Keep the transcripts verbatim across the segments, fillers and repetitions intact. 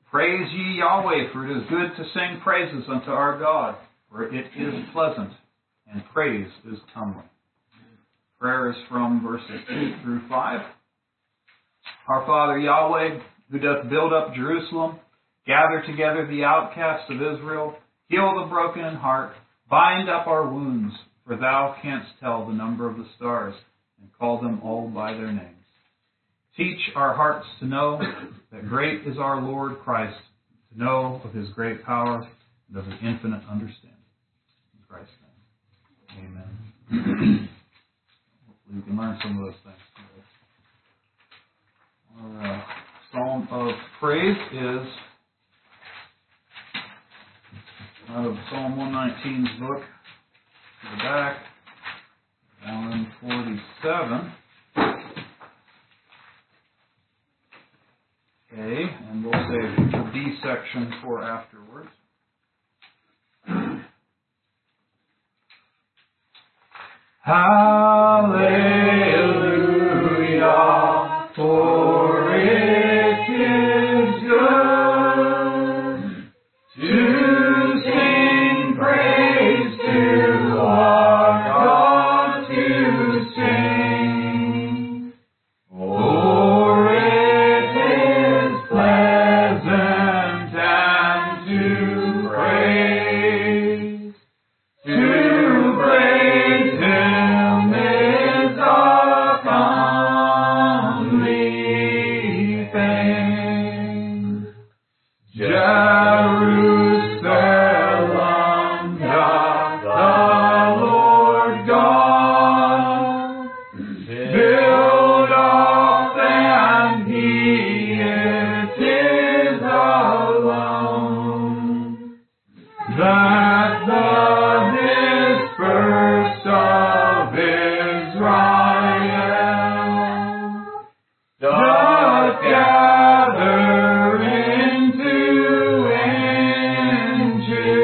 Praise ye Yahweh, for it is good to sing praises unto our God, for it is pleasant, and praise is comely. Prayer is from verses two through five. Our Father Yahweh, who doth build up Jerusalem, gather together the outcasts of Israel, heal the broken in heart, bind up our wounds, for thou canst tell the number of the stars, and call them all by their names. Teach our hearts to know that great is our Lord Christ, to know of his great power and of his infinite understanding. In Christ's name, amen. Hopefully we can learn some of those things today. All right. Psalm of praise is out of Psalm one nineteen's book, to the back, one forty-seven. Okay, and we'll save the B section for afterwards. Hallelujah, for it is good to sing praise to our God, to sing. For it is pleasant and to praise, to praise Him is a comely thing. Jerusalem doth the Lord God build up, and He is His alone, that the dispersed of Israel doth gather into into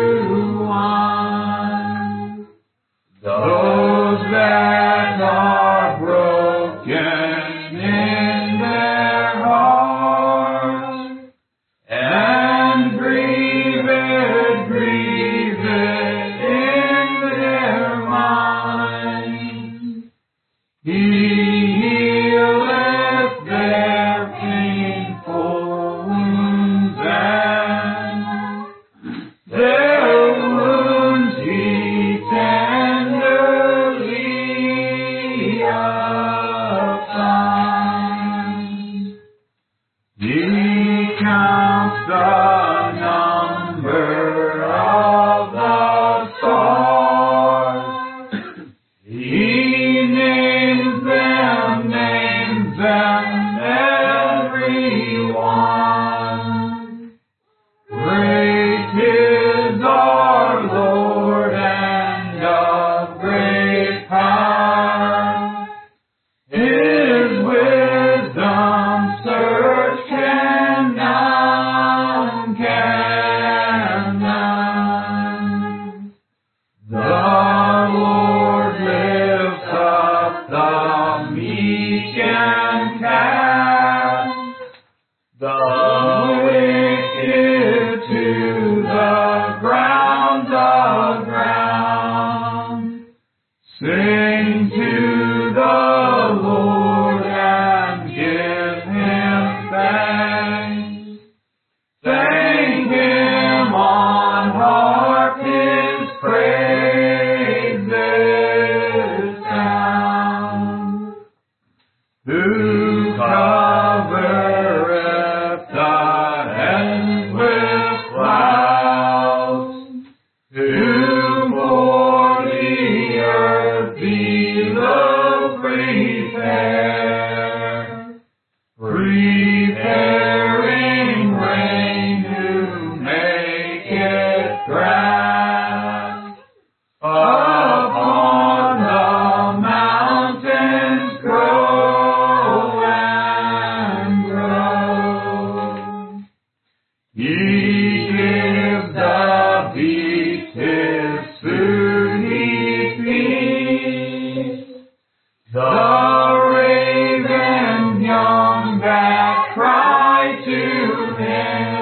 one. Those that are broken in their hearts and grieved, grieved in their minds, He healeth their painful wounds, and their wounds He tenderly applies. He counts the number of the stars. He names them, names them, every one. Great is our Lord, and of great power. His wisdom search can none, can none. The Lord lifts up the meek and cast the wicked to the ground, the ground. Sing to the Lord and give Him thanks. Thank Him on harp, His praises sound. Who covereth the heavens with clouds, who for the earth below prepare, preparing rain to make it grass upon the mountains grow and grow. He gives the beast his food, he feeds the raven young that cry to Him.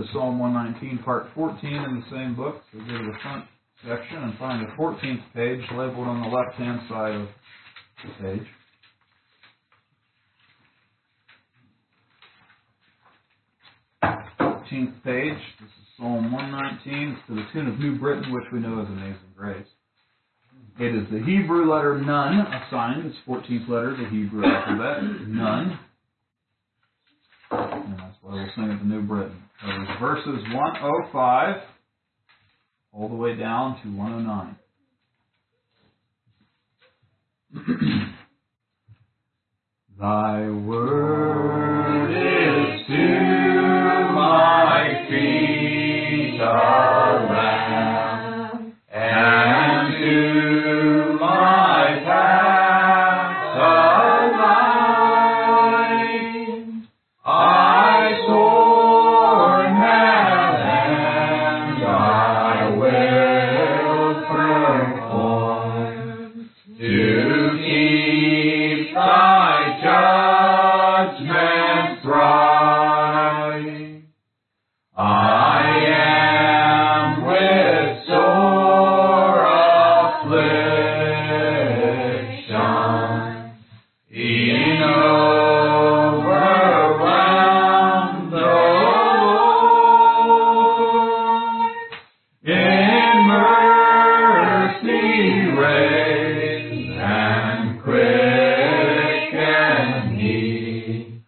Psalm one nineteen, part fourteen in the same book. So go to the front section and find the fourteenth page labeled on the left-hand side of the page. fourteenth page. This is Psalm one nineteen. It's to the tune of New Britain, which we know as Amazing Grace. It is the Hebrew letter Nun assigned. It's fourteenth letter of the Hebrew alphabet. Nun. And that's why we'll sing it to New Britain. So there's verses one oh five all the way down to one oh nine. Thy word is to my feet a lamp, and to my path a light. I soar in heaven, I will perform to keep thy judgments right. I am with sore affliction, e'en overwhelmed, O Lord. In mercy raise and quicken me,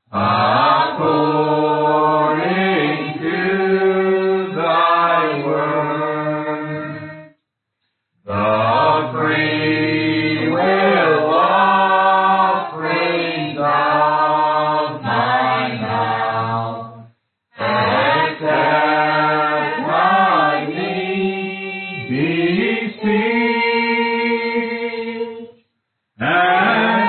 according to thy word. The free will offerings of my mouth accept my need, beseech, and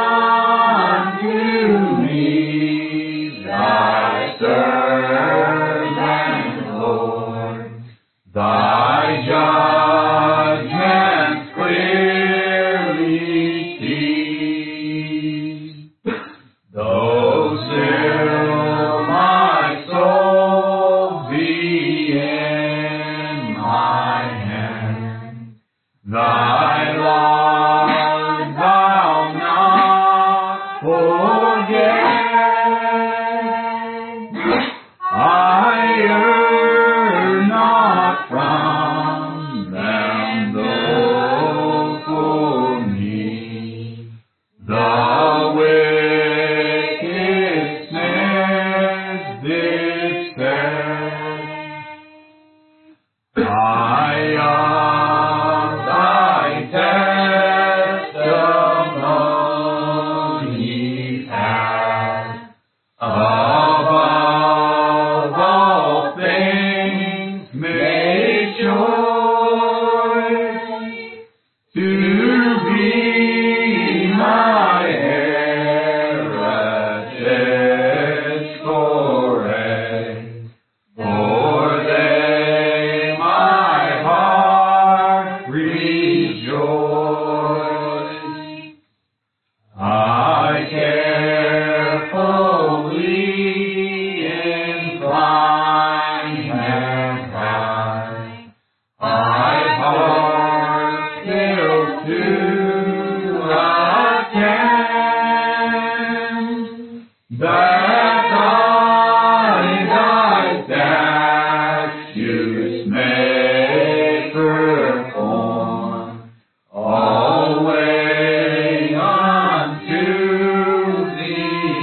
unto me thy servant, Lord, thy judgments clearly see. Though still my soul be in my hand, thy love thou not forget. I earn not from them, though for me the wicked snares did set. I of thy testimony pass, above all things make choice to be my heritage forever. For they my heart rejoice. I carefully incline and high, I heart still to attend, that I thy statutes may perform, always unto the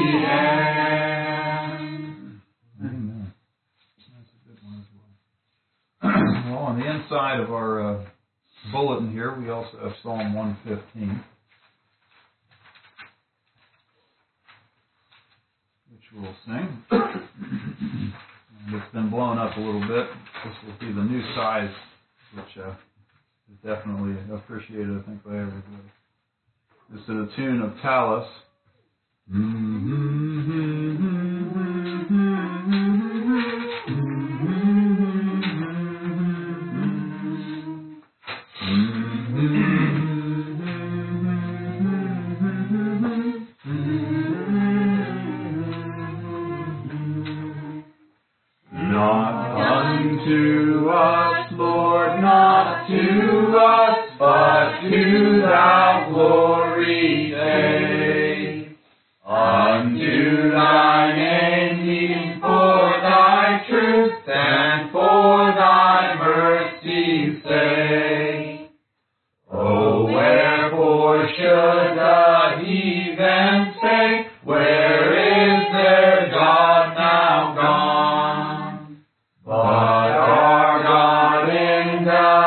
end. Amen. That's a good one as well. Well, on the inside of our uh, bulletin here, we also have Psalm one fifteen, which we'll sing. And it's been blown up a little bit. This will be the new size, which uh, is definitely appreciated, I think, by everybody. This is the tune of Tallis. No. to us, Lord, not to us, but to Thou glory save. Unto Thy name, for Thy truth and for Thy mercy's sake. Oh, wherefore should the heathen say, where is their God now gone? But our God in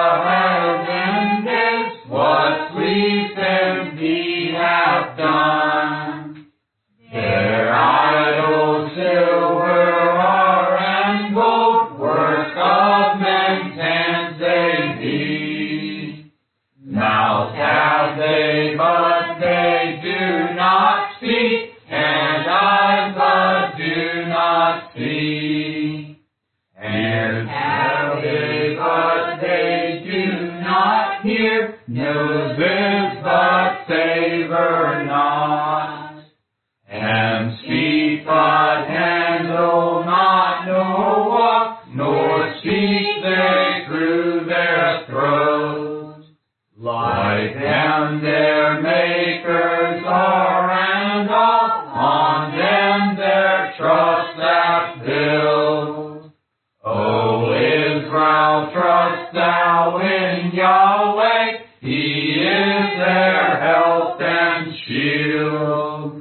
the heavens is, what sleepeth He hath done. Their idols, silver, are, and gold, works of men's hands they be. Mouths have they, but they do not speak, and eyes, but do not see. Ears have they, but they do not hear, noses, but savor not. And speak, but handle not, nor walk, nor speak they through their throat. Like them their makers are, and all on them their trust hath built. O Israel, trust thou in Yahweh, He is their help and shield.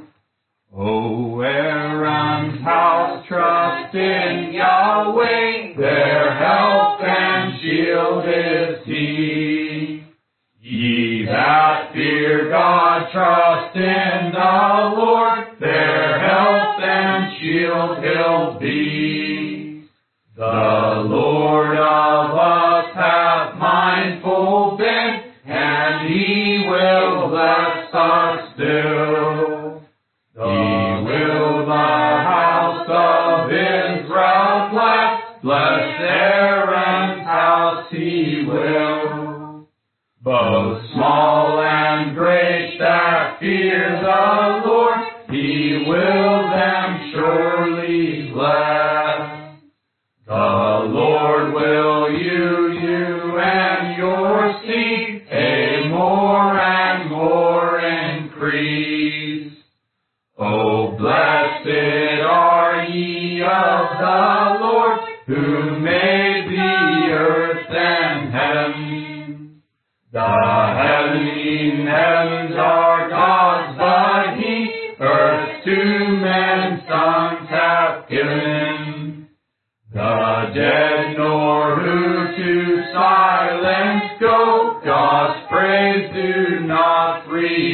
O Aaron's house, trust in Yahweh, their help and shield is He. Ye that fear God, trust in the Lord, their help and shield He'll be. The Lord of us hath mindful been, and He will bless us still. He will the house of Israel bless, bless Aaron's house He will. Both small and great that fear the Lord, He will them surely bless. The Lord will you, you and your seed, a more and more increase. Oh, blessed are ye of the Lord, who made the earth and heaven. The heavenly heavens are God's, but He earth to men's sons hath given. The dead nor who to silence go, God's praise do not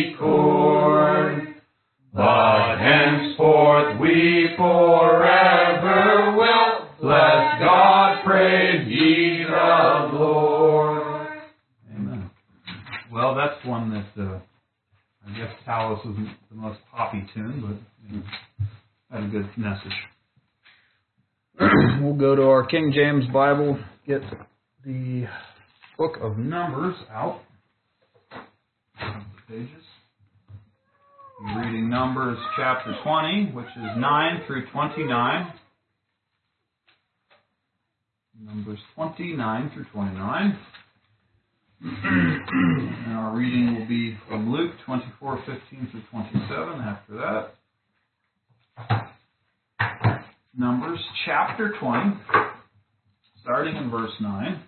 record. But henceforth we forever will bless God, praise ye the Lord. Amen. Well, that's one that uh, I guess Talos isn't the most poppy tune, but you know, had a good message. We'll go to our King James Bible, get the book of Numbers out. The pages. We're reading Numbers chapter twenty, which is nine through twenty-nine. Numbers twenty-nine through twenty-nine. And our reading will be from Luke twenty-four fifteen through twenty-seven after that. Numbers chapter twenty, starting in verse nine.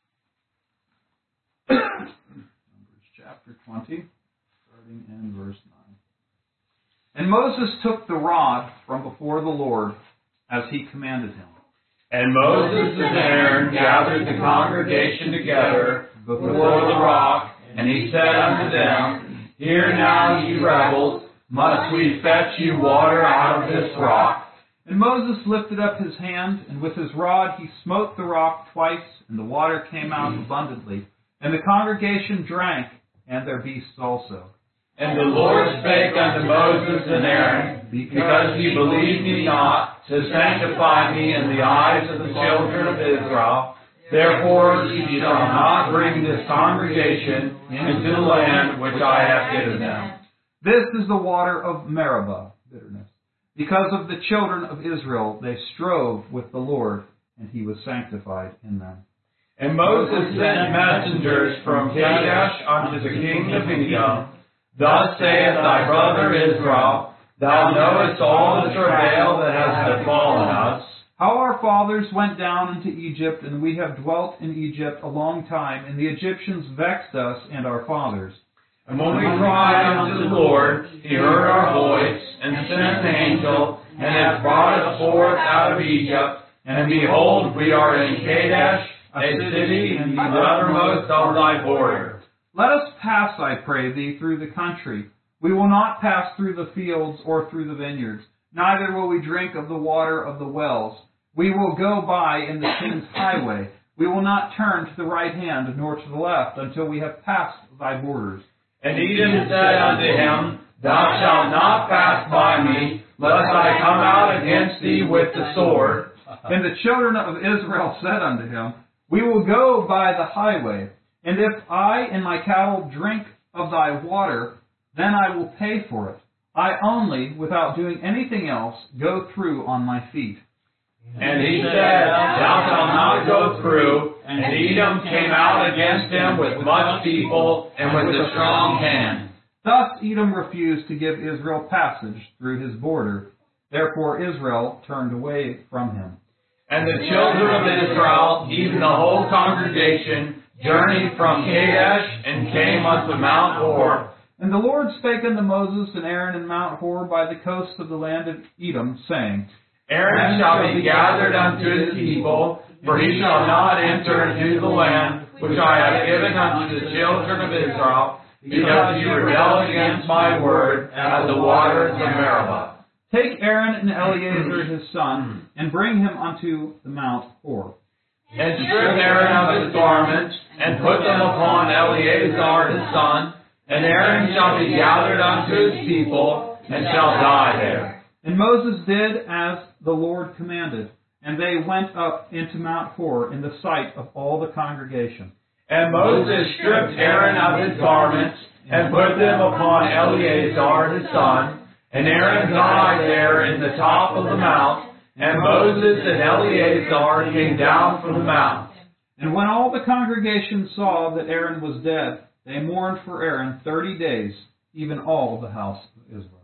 Numbers chapter twenty, starting in verse nine. And Moses took the rod from before the Lord, as he commanded him. And Moses and Aaron gathered the congregation together before the rock, and he said unto them, Hear now, ye rebels, must we fetch you water out of this rock? And Moses lifted up his hand, and with his rod he smote the rock twice, and the water came out abundantly. And the congregation drank, and their beasts also. And the Lord spake unto Moses and Aaron, Because ye believed me not, to sanctify me in the eyes of the children of Israel, therefore ye shall not bring this congregation into the land which I have given them. This is the water of Meribah, bitterness. Because of the children of Israel, they strove with the Lord, and he was sanctified in them. And Moses sent messengers from Kadesh unto the king of Edom. Thus saith thy brother Israel, Thou knowest all the travail that has befallen us. How our fathers went down into Egypt, and we have dwelt in Egypt a long time, and the Egyptians vexed us and our fathers. And when we cried unto the Lord, he heard our voice, and sent an angel, and hath brought us forth out of Egypt. And behold, we are in Kadesh, a city in the uttermost of thy border. Let us pass, I pray thee, through the country. We will not pass through the fields or through the vineyards, neither will we drink of the water of the wells. We will go by in the king's highway. We will not turn to the right hand nor to the left until we have passed thy borders. And Edom said unto him, Thou shalt not pass by me, lest I come out against thee with the sword. And the children of Israel said unto him, We will go by the highway, and if I and my cattle drink of thy water, then I will pay for it. I only, without doing anything else, go through on my feet. And he said, Thou shalt not go through. And Edom came out against him with much people and with a strong hand. Thus Edom refused to give Israel passage through his border. Therefore Israel turned away from him. And the children of Israel, even the whole congregation, journeyed from Kadesh and came unto Mount Hor. And the Lord spake unto Moses and Aaron in Mount Hor by the coast of the land of Edom, saying, Aaron shall be gathered unto his people, for he shall not enter into the land which I have given unto the children of Israel, because ye rebelled against my word at the waters of Meribah. Take Aaron and Eleazar his son, and bring him unto the Mount Hor. And strip Aaron of his garments, and put them upon Eleazar his son, and Aaron shall be gathered unto his people, and shall die there. And Moses did as the Lord commanded, and they went up into Mount Hor in the sight of all the congregation. And Moses stripped Aaron of his garments, and put them upon Eleazar his son, and Aaron died there in the top of the mount, and Moses and Eleazar came down from the mount. And when all the congregation saw that Aaron was dead, they mourned for Aaron thirty days, even all the house of Israel.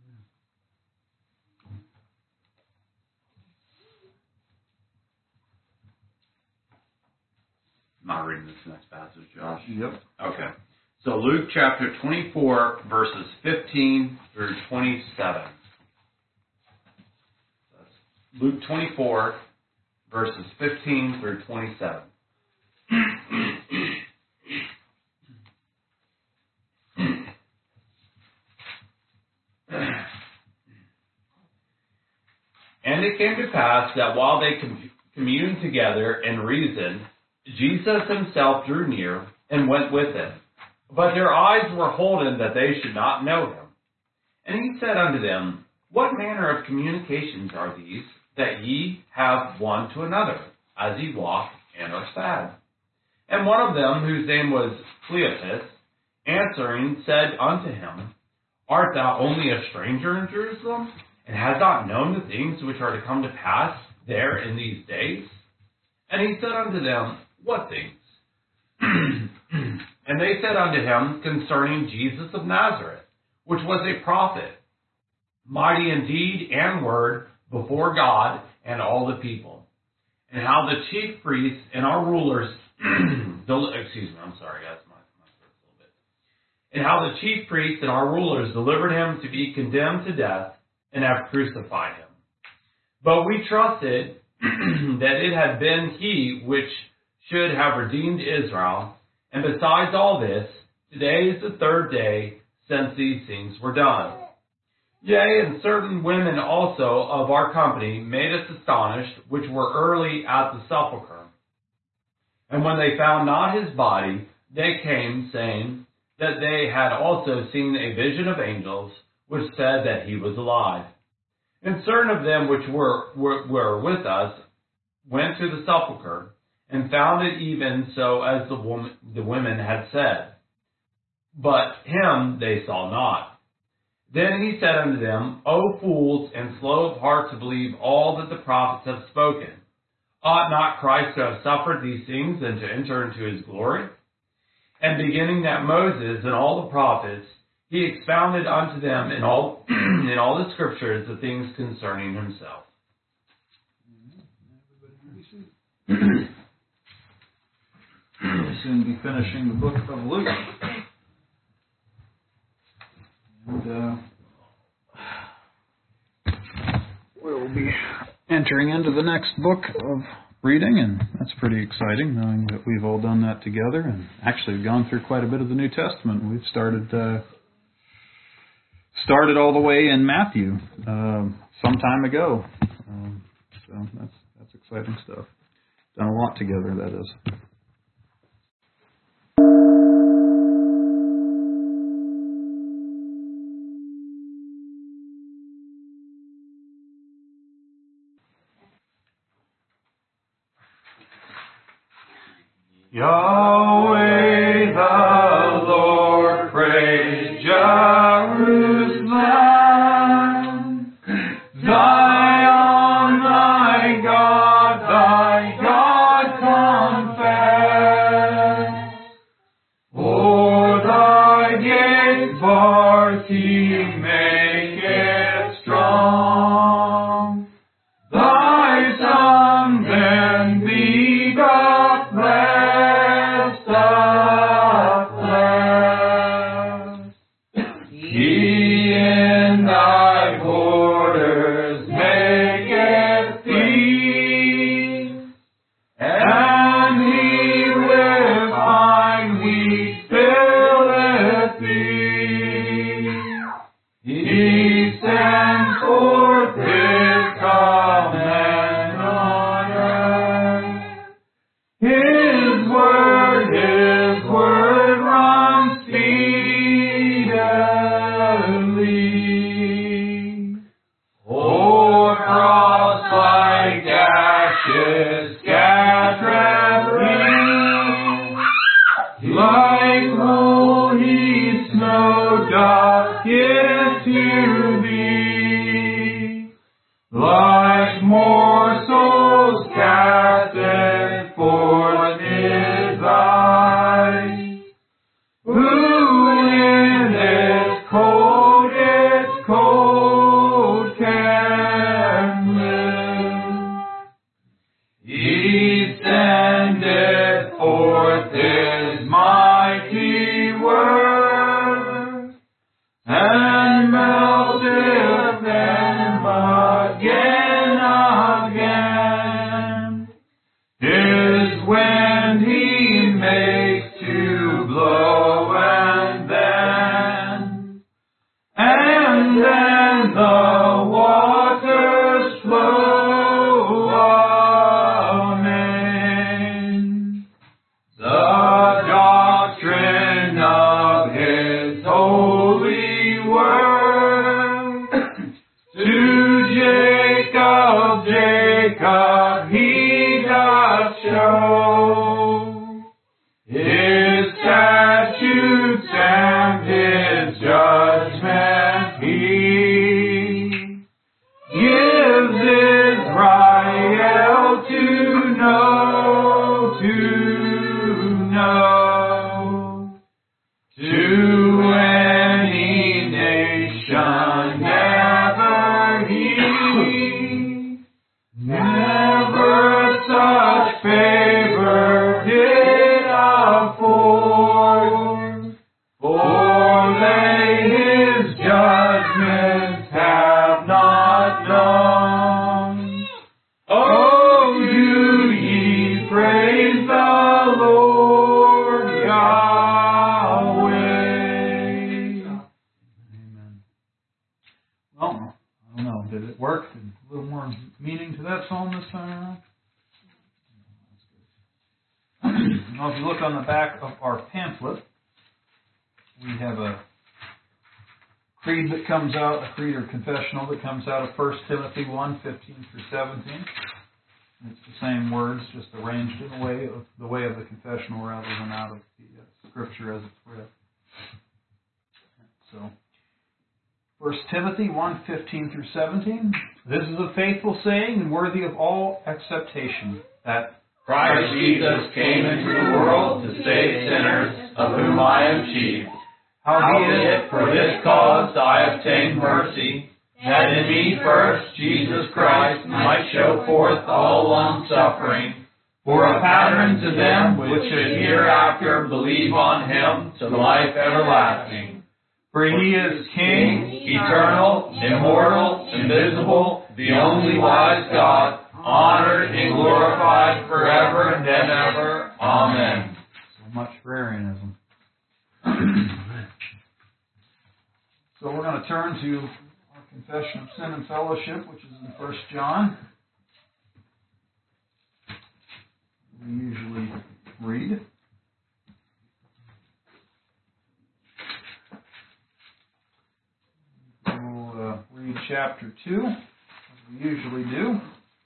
I'm not reading this next passage, Josh. Yep. Okay. So Luke chapter twenty-four, verses fifteen through twenty-seven. That's Luke twenty-four, verses fifteen through twenty-seven. And it came to pass that while they com- communed together and reasoned, Jesus himself drew near and went with them. But their eyes were holden that they should not know him. And he said unto them, What manner of communications are these that ye have one to another, as ye walk and are sad? And one of them, whose name was Cleopas, answering, said unto him, Art thou only a stranger in Jerusalem, and hast not known the things which are to come to pass there in these days? And he said unto them, What things? And they said unto him concerning Jesus of Nazareth, which was a prophet, mighty in deed and word before God and all the people, and how the chief priests and our rulers, del- excuse me, I'm sorry guys, my, my throat's a little bit, and how the chief priests and our rulers delivered him to be condemned to death and have crucified him. But we trusted that it had been he which should have redeemed Israel. And besides all this, today is the third day since these things were done. Yea, and certain women also of our company made us astonished, which were early at the sepulchre. And when they found not his body, they came, saying that they had also seen a vision of angels, which said that he was alive. And certain of them which were, were, were with us went to the sepulchre, and found it even so as the woman, the women had said. But him they saw not. Then he said unto them, O fools, and slow of heart to believe all that the prophets have spoken. Ought not Christ to have suffered these things and to enter into his glory? And beginning at Moses and all the prophets, he expounded unto them in all in all the scriptures the things concerning himself. We'll soon be finishing the book of Luke. And uh, we'll be entering into the next book of reading, and that's pretty exciting, knowing that we've all done that together, and actually gone through quite a bit of the New Testament. We've started uh, started all the way in Matthew um, some time ago, um, so that's that's exciting stuff. Done a lot together, that is. Yahweh the Lord, praise Jerusalem. Zion, thy God, thy God confess. O'er thy gates bars he maketh strong. Thy sons and thee doth bless. Now, if you look on the back of our pamphlet, we have a creed that comes out, a creed or confessional that comes out of First Timothy one, fifteen through seventeen. It's the same words, just arranged in the way of the way of the confessional rather than out of the uh, Scripture as it's read. So, First Timothy one, fifteen through seventeen. This is a faithful saying and worthy of all acceptation, that Christ Jesus came into the world to save sinners, of whom I am chief. Howbeit, for this cause I obtained mercy, that in me first Jesus Christ might show forth all long-suffering, for a pattern to them which should hereafter believe on him to life everlasting. For he is King, eternal, immortal, invisible, the only wise God, honored and glorified forever and ever. Amen. So much for Arianism. So we're going to turn to our confession of sin and fellowship, which is in First John. We usually read. We'll uh, read chapter two, as we usually do.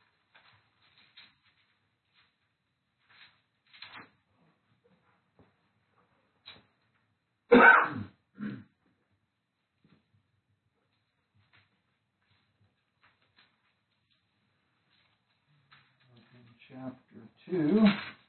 Chapter two,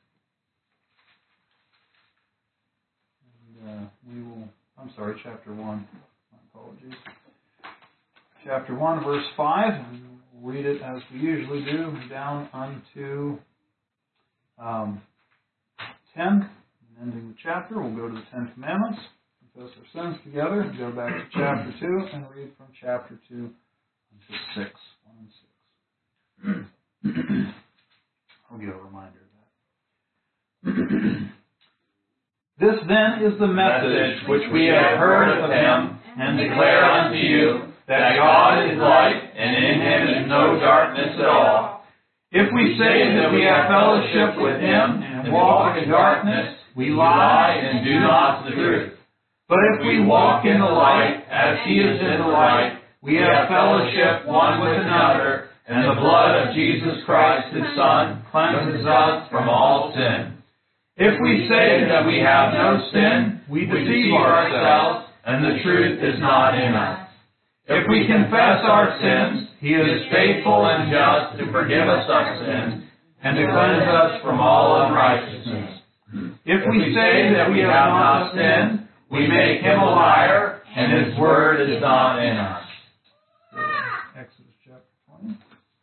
and uh, we will, I'm sorry, chapter one, my apologies. Chapter one, verse five, and we'll read it as we usually do, down unto um, ten, and ending the chapter. We'll go to the Ten Commandments, confess our sins together, and go back to chapter two, and read from chapter two unto six, one and six. I'll give a reminder of that. This then is the message which we have heard of him, and declare unto you, that God is light, and in him is no darkness at all. If we say that we have fellowship with him, and walk in darkness, we lie and do not the truth. But if we walk in the light, as he is in the light, we have fellowship one with another, and the blood of Jesus Christ, his Son, cleanses us from all sin. If we say that we have no sin, we deceive ourselves, and the truth is not in us. If we confess our sins, he is faithful and just to forgive us our sins, and to cleanse us from all unrighteousness. If we say that we have not sinned, we make him a liar, and his word is not in us. Exodus chapter twenty.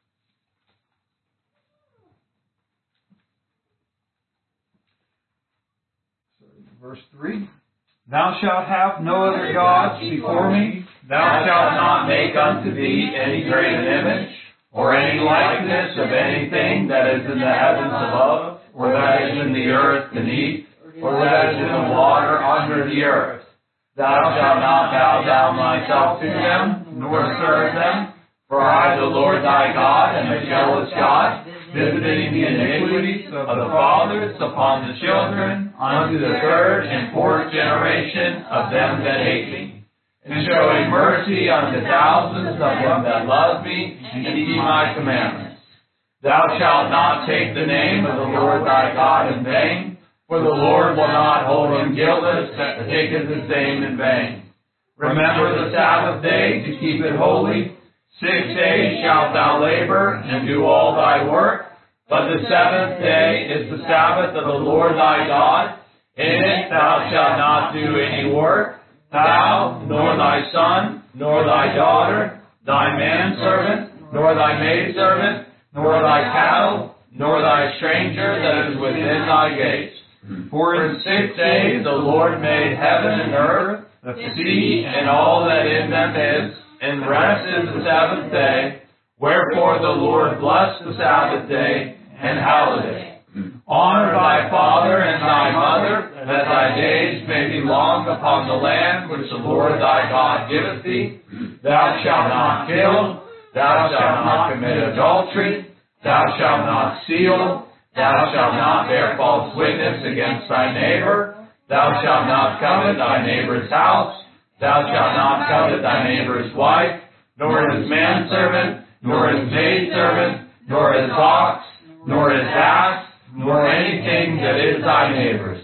Verse three, Thou shalt have no other gods before me. Thou shalt not make unto thee any graven image, or any likeness of anything that is in the heavens above, or that is in the earth beneath, or that is in the water under the earth. Thou shalt not bow down thyself to them, nor serve them. For I, the Lord thy God, am a jealous God, visiting the iniquities of the fathers upon the children, unto the third and fourth generation of them that hate me, and showing mercy unto thousands of them that love me, and keep my commandments. Thou shalt not take the name of the Lord thy God in vain, for the Lord will not hold him guiltless that taketh his name in vain. Remember the Sabbath day to keep it holy. Six days shalt thou labor and do all thy work, but the seventh day is the Sabbath of the Lord thy God. In it thou shalt not do any work, thou, nor thy son, nor thy daughter, thy manservant, nor thy maidservant, nor thy cattle, nor thy stranger that is within thy gates. For in six days the Lord made heaven and earth, the sea, and all that in them is, and rest is the Sabbath day. Wherefore the Lord blessed the Sabbath day, and hallowed it. Honor thy father and thy mother, that thy days may be long upon the land which the Lord thy God giveth thee. Thou shalt not kill, thou shalt not commit adultery, thou shalt not steal, thou shalt not bear false witness against thy neighbor, thou shalt not covet thy neighbor's house, thou shalt not covet thy neighbor's wife, nor his manservant, nor his maidservant, nor his ox, nor his ass, nor anything that is thy neighbor's.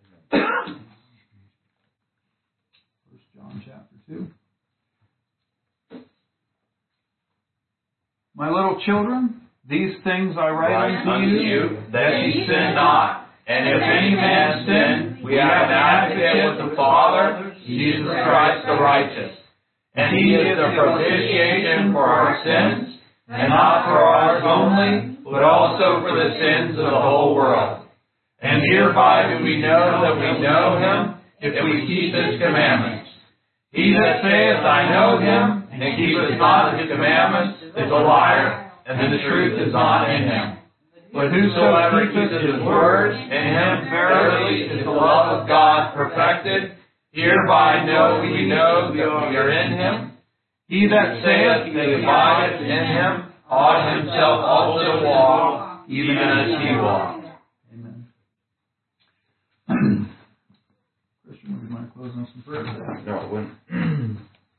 First John chapter two. My little children, These things I write unto you, that ye sin not. And if any man sin, we have an advocate with the Father, Jesus Christ the righteous. And he is the propitiation for our sins, and not for ours only, but also for the sins of the whole world. And hereby do we know that we know him, if we keep his commandments. He that saith, I know him, and keepeth not his commandments, is a liar, and the truth is not in him. But whosoever keepeth his word, in him verily is the love of God perfected. Hereby know we know that we are in him. He that saith he abideth in him ought himself also walk, even as he walked. Amen. Christian, would you mind closing us in prayer today? No, I wouldn't.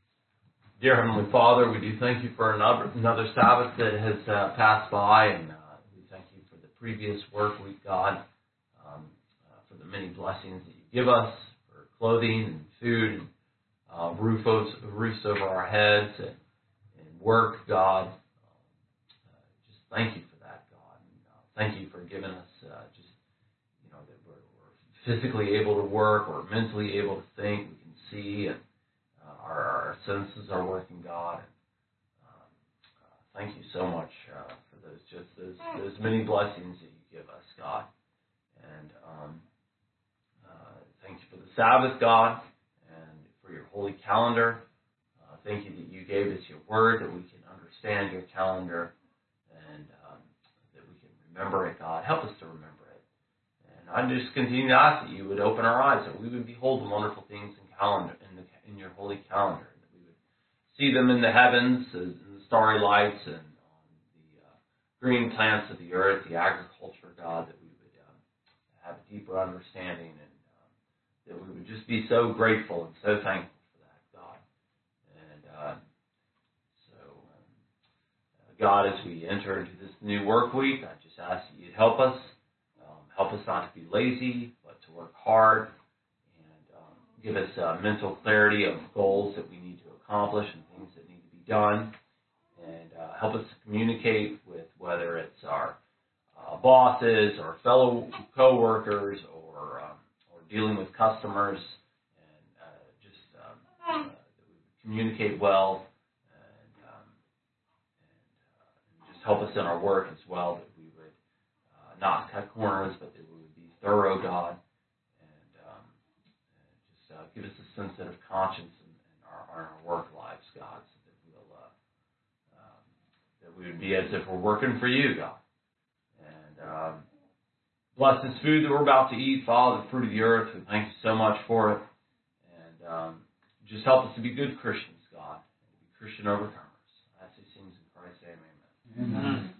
Dear Heavenly Father, we do thank you for another, another Sabbath that has uh, passed by, and uh, we thank you for the previous work week, God, um, uh, for the many blessings that you give us, for clothing and food, and uh, roof over, roofs over our heads, and, and work, God. Uh, just thank you for that, God. And, uh, thank you for giving us uh, just, you know, that we're, we're physically able to work, we're mentally able to think, we can see, and uh, our, our senses are working, God. And, um, uh, thank you so much uh, for those just those those many blessings that you give us, God. And um, uh, thank you for the Sabbath, God, and for your holy calendar. Uh, thank you that you gave us your word, that we can understand your calendar, and um, that we can remember it, God. Help us to remember it. And I just continue to ask that you would open our eyes, that we would behold the wonderful things in calendar in, the, in your holy calendar, that we would see them in the heavens, in the starry lights, and on the uh, green plants of the earth, the agriculture, God, that we would um, have a deeper understanding, and um, that we would just be so grateful and so thankful for that, God. And uh, so, um, uh, God, as we enter into this new work week, I just ask that you'd help us. Help us not to be lazy, but to work hard, and um, give us uh, mental clarity of goals that we need to accomplish and things that need to be done, and uh, help us to communicate with whether it's our uh, bosses or fellow coworkers or um, or dealing with customers, and uh, just um, uh, that we communicate well, and, um, and, uh, and just help us in our work as well. That we would not cut corners, but that we would be thorough, God, and, um, and just uh, give us a sensitive conscience in, in, our, in our work lives, God, so that we'll uh, um, that we would be as if we're working for you, God. And um, bless this food that we're about to eat, Father, the fruit of the earth. We thank you so much for it, and um, just help us to be good Christians, God, and to be Christian overcomers. I ask these things in Christ's name, amen. Amen.